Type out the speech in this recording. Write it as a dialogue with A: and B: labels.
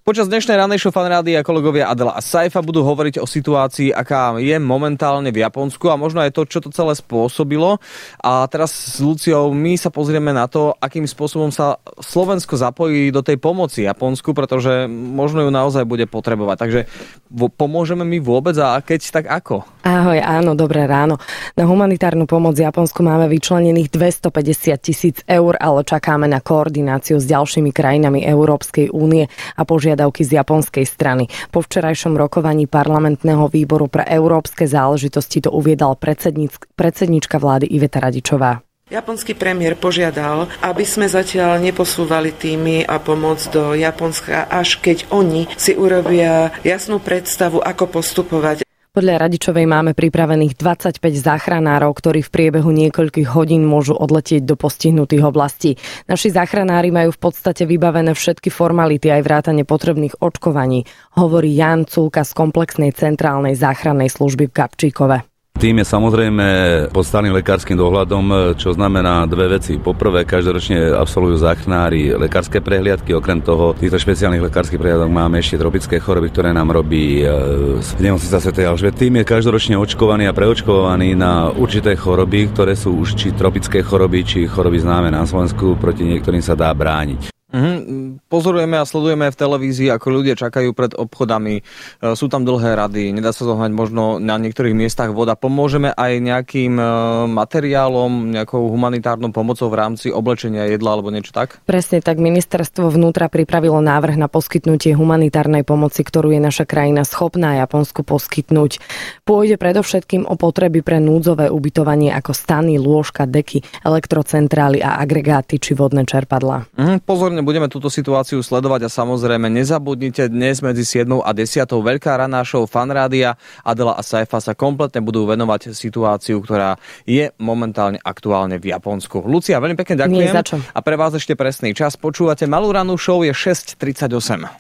A: Počas dnešnej ranej show Fan Rádia kolegovia Adela a Saifa budú hovoriť o situácii, aká je momentálne v Japonsku a možno aj to, čo to celé spôsobilo. A teraz s Luciou my sa pozrieme na to, akým spôsobom sa Slovensko zapojí do tej pomoci Japonsku, pretože možno ju naozaj bude potrebovať. Takže pomôžeme my vôbec a keď, tak ako?
B: Ahoj, áno, dobré ráno. Na humanitárnu pomoc Japonsku máme vyčlenených 250 000 eur, ale čakáme na koordináciu s ďalšími krajinami Európskej únie a požiadavky z japonskej strany. Po včerajšom rokovaní parlamentného výboru pre európske záležitosti to uviedla predsedníčka vlády Iveta Radičová.
C: Japonský premiér požiadal, aby sme zatiaľ neposúvali týmy a pomoc do Japonska, až keď oni si urobia jasnú predstavu, ako postupovať.
B: Podľa Radičovej máme pripravených 25 záchranárov, ktorí v priebehu niekoľkých hodín môžu odletieť do postihnutých oblastí. Naši záchranári majú v podstate vybavené všetky formality aj vrátane potrebných očkovaní, hovorí Jan Culka z komplexnej centrálnej záchrannej služby v Gabčíkove.
D: Tým je samozrejme pod stálym lekárskym dohľadom, čo znamená dve veci. Poprvé, každoročne absolvujú záchranári lekárske prehliadky, okrem toho týchto špeciálnych lekárskych prehliadok máme ešte tropické choroby, ktoré nám robí nemocnica svätej Alžbety. Tým je každoročne očkovaný a preočkovaný na určité choroby, ktoré sú už či tropické choroby, či choroby známe na Slovensku, proti niektorým sa dá brániť.
A: Pozorujeme a sledujeme v televízii, ako ľudia čakajú pred obchodami. Sú tam dlhé rady, nedá sa zohnať možno na niektorých miestach voda. Pomôžeme aj nejakým materiálom, nejakou humanitárnou pomocou v rámci oblečenia, jedla alebo niečo tak?
B: Presne tak, ministerstvo vnútra pripravilo návrh na poskytnutie humanitárnej pomoci, ktorú je naša krajina schopná Japonsku poskytnúť. Pôjde predovšetkým o potreby pre núdzové ubytovanie ako stany, lôžka, deky, elektrocentrály a agregáty či vodné čerpadlá.
A: Pozorne budeme túto situáciu sledovať a samozrejme nezabudnite, dnes medzi 7 a 10 veľká raná show Fan Rádia Adela a Saifa sa kompletne budú venovať situáciu, ktorá je momentálne aktuálne v Japonsku. Lucia, veľmi pekne ďakujem.
B: Nie za čo.
A: A pre vás ešte presný čas. Počúvate malú ranú show, je 6:38.